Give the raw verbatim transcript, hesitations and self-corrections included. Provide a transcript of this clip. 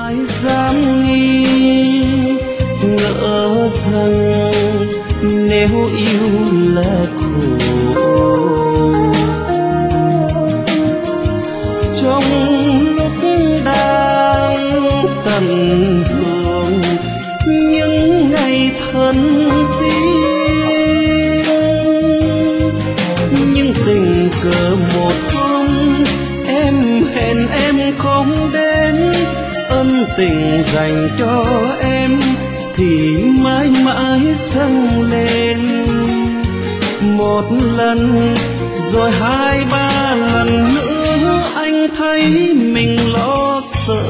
ai dám nghi ngỡ rằng nếu yêu là khổ. Trong lúc đang tận hưởng những ngày thân tín, nhưng tình cờ một hôm em hẹn em không đến, ân tình dành cho em thì mãi mãi dâng lên. Một lần rồi hai ba lần nữa anh thấy mình lo sợ,